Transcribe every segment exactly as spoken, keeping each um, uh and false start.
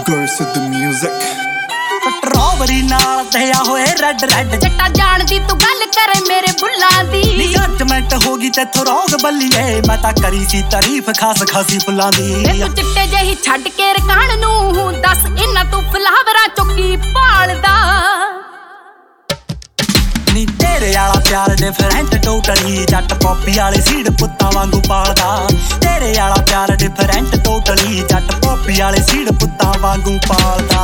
Girls with the music strawberry नाल दया होए रेड रेड जट्टा जानदी तू गल करे मेरे बुल्लां दी नी जजमेंट होगी तेथों रोग बल्लीए मैं तां करी सी तारीफ खास खासी फुल्लां दी तू चिट्टे जेही छड्ड के रकान नू दस इन्ना तू फ्लावरां चुकी भालदा नी तेरे आला प्यार डिफरेंट टोटली जट पॉपी वाले सीड पुत्तां वांगू पालदा तेरे आला प्यार डिफरेंट टोटली जट पॉपी वाले सीड पुत्तां वांगू पालदा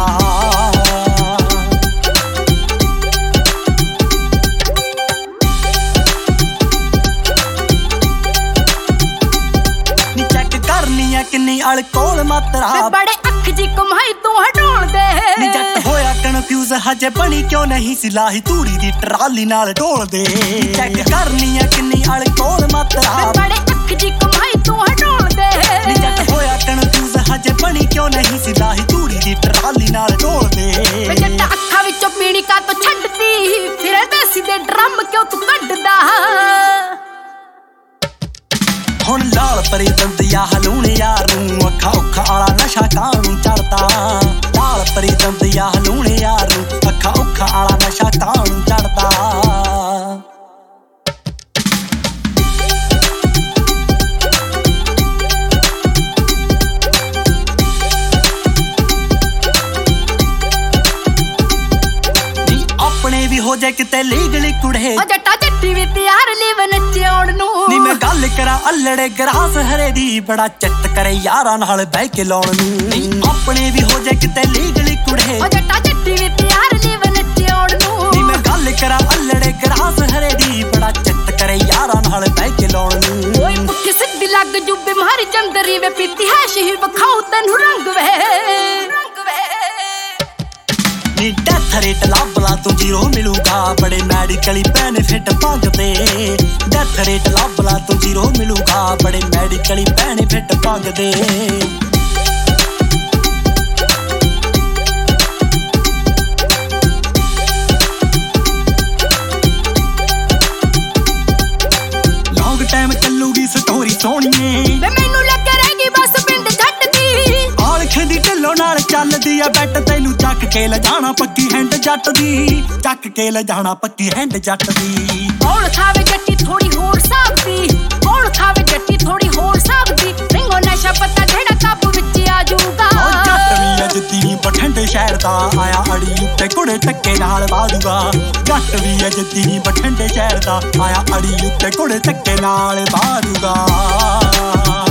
किन्नी अल्कोहल मात्रा बड़े अख जी कमाई तू हटोल दे नी जट होया कन्फ्यूज हजे बनी क्यों नहीं सिलाही तूड़ी दी ट्राली नाल ढोल दे चेक करनी है किन्नी अल्कोहल मात्रा बड़े अख जी कमाई तू हटोल दे नी जट होया कन्फ्यूज हजे बनी क्यों नहीं सिलाही तूड़ी दी ट्राली नाल ढोल दे जट अखा विचों पीड़ी का तो छड्डदी फिर देसी दे ड्रम क्यों तू कड्डदा हुण लाल परी दंदिया हलूणे यार नूं अखा उखा आला नशा कानू चढ़दा लाल परी दंदिया हलूणे यार नूं अखा उखा आला नशा कानू चढ़दा अपने भी हो जाए किते लीगली कुड़े ओ जट्टा चिट्ठी भी तैयार लीव नच्चोड़ नू नी मैं गल करा अल्लड़े ग्रास हरे दी बड़ा चित करे यारां नाल बह के लाउण नू अपने भी हो जाए किते लीगली कुड़े ओ जट्टा चिट्ठी भी तैयार लीव नच्चोड़ नू नी मैं गल करा अल्लड़े ग्रास हरे दी बड़ा चित करे यारां नाल बह के लाउण नू ओए पुट्ठी सिद्धी लग जू बीमारी चंदरी वे पीती है शी वखाऊ तैनू रंग वे रंग वे नी डेथ रेट लाभला तू जीरो मिलूगा बड़े मेडिकली बेनिफिट मंगदे डेथ रेट लाभला तू जीरो मिलूगा बड़े मेडिकली बेनिफिट मंगदे लॉन्ग टाइम चलूगी स्टोरी सोहणीए वे मैनू लग रहेगी बस पिंड जट दी आलख दी ढिल्लो नाल चलदी आ बैट तैनू चक के ले जाना पक्की हैंड जट दी चक के ले जाना पक्की हैंड जट दी कौन खावे जट्टी थोड़ी होर साबदी कौन खावे जट्टी थोड़ी होर साबदी रिंगो नशा पता जेड़ा काबू विच आ जाऊगा ओ जट भी अज दी बठंडे शहर दा आया अड़ी उत्ते कुड़े टक्के नाल वादूगा जट भी अज दी बठंडे शहर दा आया अड़ी उत्ते कुड़े टक्के नाल वादूगा